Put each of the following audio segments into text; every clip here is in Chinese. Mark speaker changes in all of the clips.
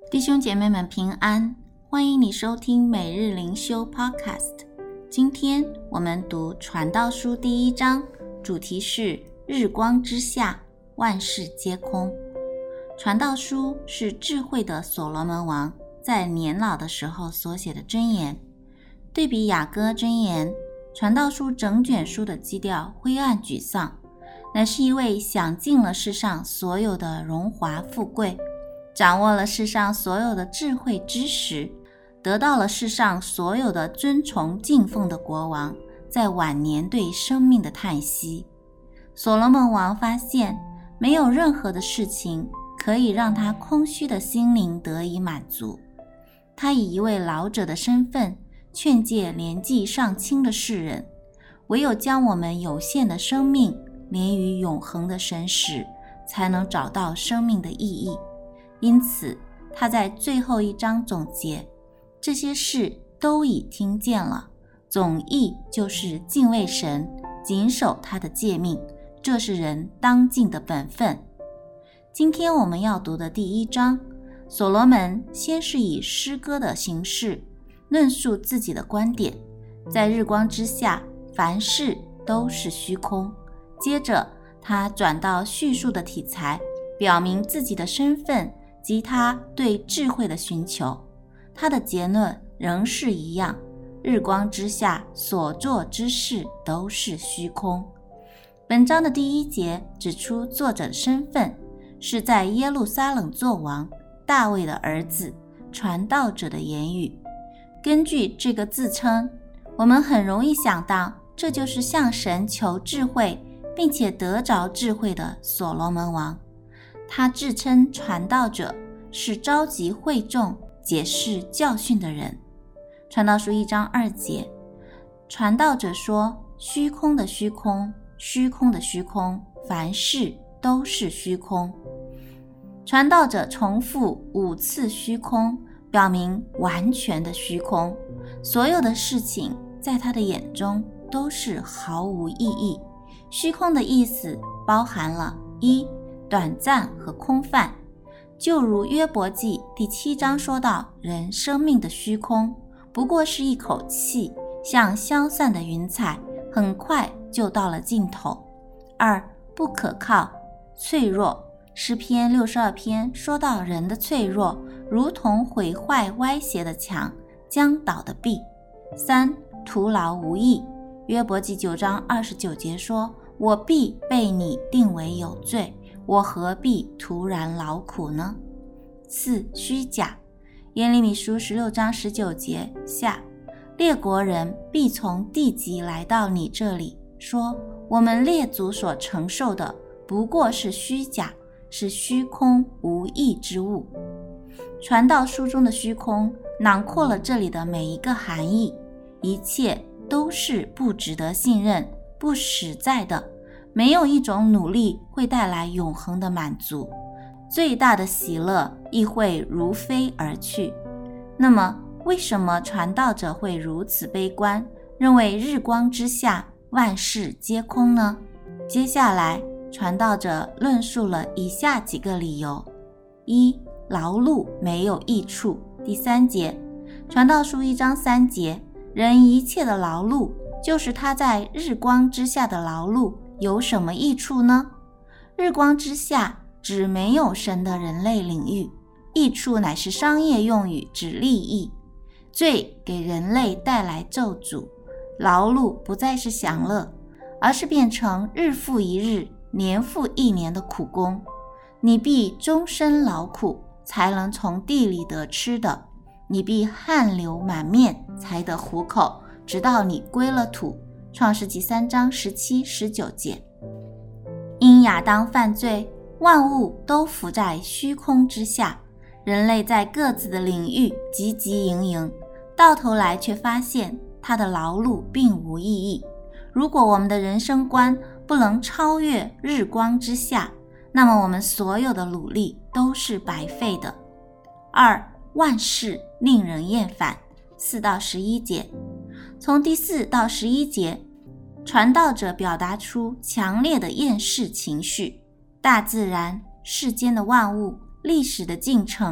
Speaker 1: 弟兄姐妹们平安，欢迎你收听每日灵修 Podcast。 今天我们读传道书第1章，主题是日光之下，万事皆空。传道书是智慧的所罗门王在年老的时候所写的箴言。对比雅歌箴言，传道书整卷书的基调灰暗沮丧，乃是一位享尽了世上所有的荣华富贵，掌握了世上所有的智慧知识，得到了世上所有的尊崇敬奉的国王，在晚年对生命的叹息。所罗门王发现没有任何的事情可以让他空虚的心灵得以满足。他以一位老者的身份劝诫年纪尚轻的世人，唯有将我们有限的生命连于永恒的神使，才能找到生命的意义。因此他在最后1章总结，这些事都已听见了，总意就是敬畏神，谨守他的诫命，这是人当尽的本分。今天我们要读的第1章，所罗门先是以诗歌的形式论述自己的观点，在日光之下，凡事都是虚空。接着他转到叙述的题材，表明自己的身份及他对智慧的寻求。他的结论仍是一样，日光之下所做之事都是虚空。本章的第1节指出作者的身份是在耶路撒冷作王，大卫的儿子，传道者的言语。根据这个自称，我们很容易想到这就是向神求智慧并且得着智慧的所罗门王。他自称传道者，是召集会众解释教训的人。传道书1章2节，传道者说，虚空的虚空，虚空的虚空，凡事都是虚空。传道者重复5次虚空，表明完全的虚空，所有的事情在他的眼中都是毫无意义。虚空的意思包含了1短暂和空泛，就如约伯记第7章说到，人生命的虚空不过是一口气，像消散的云彩，很快就到了尽头。2不可靠，脆弱，诗篇62篇说到人的脆弱如同毁坏歪斜的墙，将倒的壁。3徒劳无益，约伯记9章29节说，我必被你定为有罪，我何必徒然劳苦呢？4虚假，耶利米书16章19节下，列国人必从地极来到你这里，说，我们列祖所承受的不过是虚假，是虚空无益之物。传道书中的虚空囊括了这里的每一个含义，一切都是不值得信任、不实在的，没有一种努力会带来永恒的满足，最大的喜乐亦会如飞而去。那么为什么传道者会如此悲观，认为日光之下万事皆空呢？接下来传道者论述了以下几个理由。1劳碌没有益处，第3节，传道书1章3节，人一切的劳碌，就是他在日光之下的劳碌，有什么益处呢？日光之下指没有神的人类领域，益处乃是商业用语，指利益。罪给人类带来咒诅，劳碌不再是享乐，而是变成日复一日，年复一年的苦工。你必终身劳苦，才能从地里得吃的，你必汗流满面，才得糊口，直到你归了土。创世纪3章17、19节。因亚当犯罪，万物都伏在虚空之下，人类在各自的领域汲汲营营，到头来却发现他的劳碌并无意义。如果我们的人生观不能超越日光之下，那么我们所有的努力都是白费的。2万事令人厌烦，4到11节。从第4到11节，传道者表达出强烈的厌世情绪。大自然、世间的万物、历史的进程，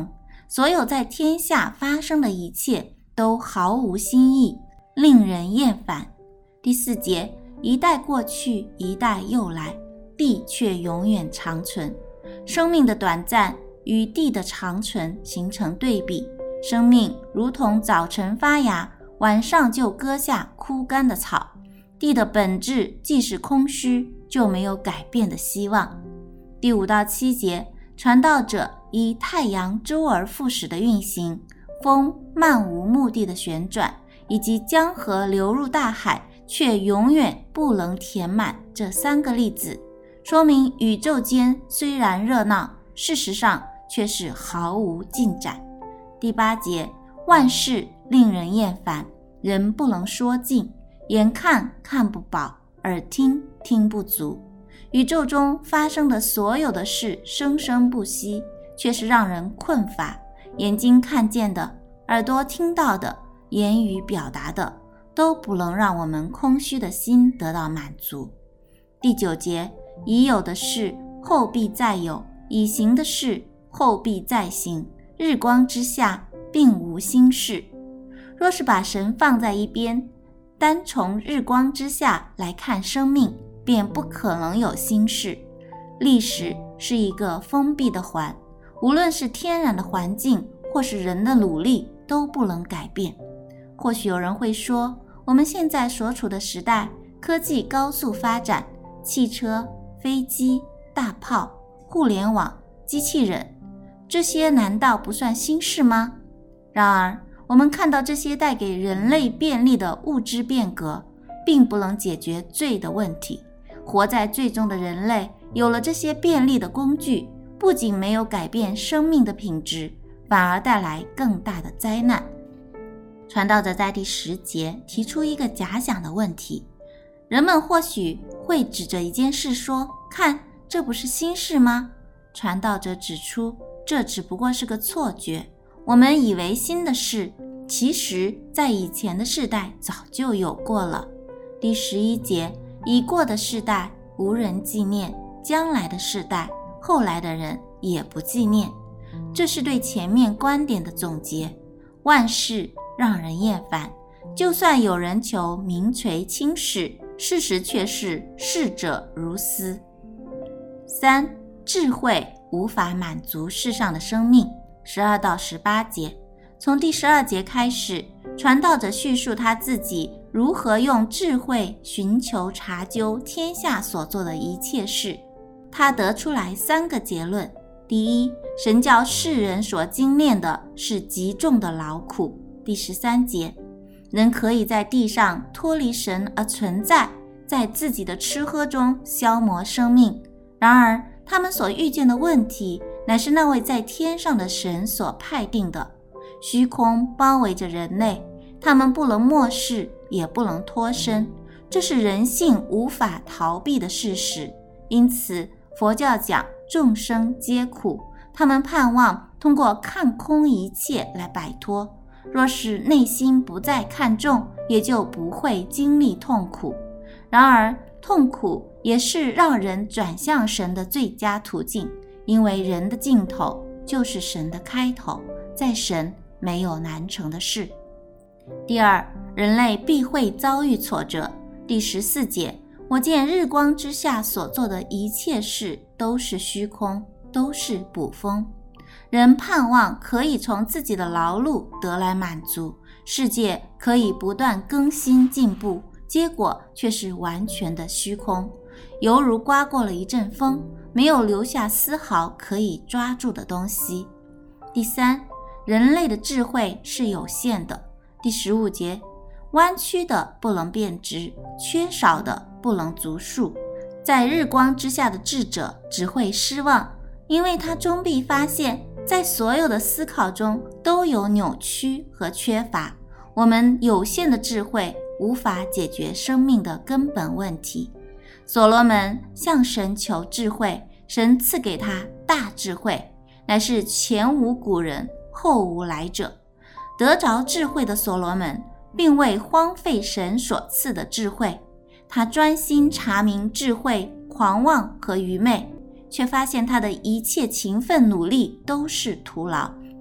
Speaker 1: 所有在天下发生的一切都毫无新意，令人厌烦。第4节，一代过去，一代又来，地却永远长存。生命的短暂与地的长存形成对比，生命如同早晨发芽，晚上就割下枯干的草。地的本质既是空虚，就没有改变的希望。第5到7节，传道者以太阳周而复始的运行，风漫无目的的旋转，以及江河流入大海却永远不能填满这3个例子，说明宇宙间虽然热闹，事实上却是毫无进展。第8节，万事令人厌烦，人不能说尽，眼看看不饱，耳听听不足。宇宙中发生的所有的事生生不息，却是让人困乏。眼睛看见的，耳朵听到的，言语表达的，都不能让我们空虚的心得到满足。第9节，已有的事后必再有，已行的事后必再行，日光之下并无新事。若是把神放在一边，单从日光之下来看生命，便不可能有新事。历史是一个封闭的环，无论是天然的环境或是人的努力都不能改变。或许有人会说，我们现在所处的时代，科技高速发展，汽车、飞机、大炮、互联网、机器人，这些难道不算新事吗？然而，我们看到这些带给人类便利的物质变革，并不能解决罪的问题。活在罪中的人类有了这些便利的工具，不仅没有改变生命的品质，反而带来更大的灾难。传道者在第10节提出一个假想的问题，人们或许会指着一件事说，看，这不是新事吗？传道者指出，这只不过是个错觉。我们以为新的事，其实在以前的世代早就有过了。第11节，已过的世代无人纪念，将来的世代后来的人也不纪念。这是对前面观点的总结。万事让人厌烦，就算有人求名垂青史，事实却是逝者如斯。3. 智慧无法满足世上的生命。12到18节，从第12节开始，传道者叙述他自己如何用智慧寻求查究天下所做的一切事。他得出来3个结论。第一，神叫世人所经炼的是极重的劳苦。第13节，人可以在地上脱离神而存在，在自己的吃喝中消磨生命。然而他们所遇见的问题，乃是那位在天上的神所派定的。虚空包围着人类，他们不能漠视，也不能脱身，这是人性无法逃避的事实。因此佛教讲众生皆苦，他们盼望通过看空一切来摆脱。若是内心不再看重，也就不会经历痛苦。然而痛苦也是让人转向神的最佳途径，因为人的尽头就是神的开头，在神没有难成的事。第二，人类必会遭遇挫折。第14节，我见日光之下所做的一切事都是虚空，都是捕风。人盼望可以从自己的劳碌得来满足，世界可以不断更新进步，结果却是完全的虚空，犹如刮过了一阵风，没有留下丝毫可以抓住的东西。第三，人类的智慧是有限的。第15节，弯曲的不能变直，缺少的不能足数。在日光之下的智者只会失望，因为他终必发现在所有的思考中都有扭曲和缺乏。我们有限的智慧无法解决生命的根本问题。所罗门向神求智慧，神赐给他大智慧，乃是前无古人后无来者。得着智慧的所罗门并未荒废神所赐的智慧，他专心查明智慧、狂妄和愚昧，却发现他的一切勤奋努力都是徒劳，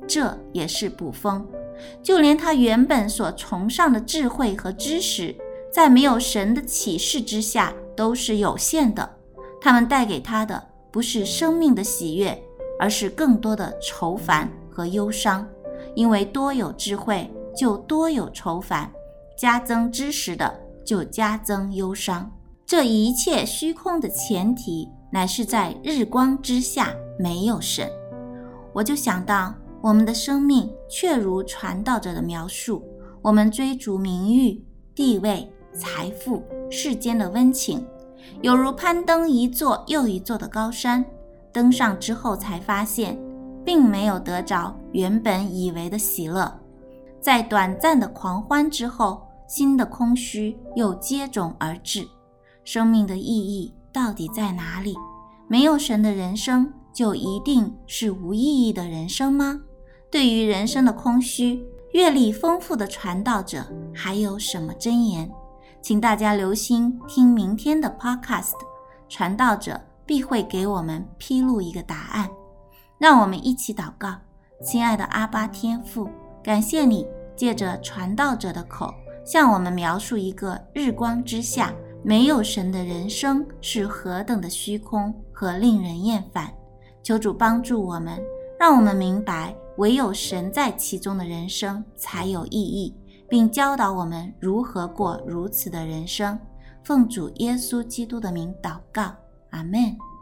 Speaker 1: 这也是捕风。就连他原本所崇尚的智慧和知识，在没有神的启示之下都是有限的。他们带给他的不是生命的喜悦，而是更多的愁烦和忧伤。因为多有智慧就多有愁烦，加增知识的就加增忧伤。这一切虚空的前提乃是在日光之下没有神。我就想到我们的生命确如传道者的描述，我们追逐名誉、地位、财富、世间的温情，有如攀登一座又一座的高山，登上之后才发现并没有得着原本以为的喜乐。在短暂的狂欢之后，新的空虚又接踵而至。生命的意义到底在哪里？没有神的人生就一定是无意义的人生吗？对于人生的空虚，阅历丰富的传道者还有什么箴言？请大家留心听明天的 podcast， 传道者必会给我们披露一个答案。让我们一起祷告。亲爱的阿爸天父，感谢你借着传道者的口向我们描述一个日光之下没有神的人生是何等的虚空和令人厌烦。求主帮助我们，让我们明白唯有神在其中的人生才有意义，并教导我们如何过如此的人生。奉主耶稣基督的名祷告，阿们。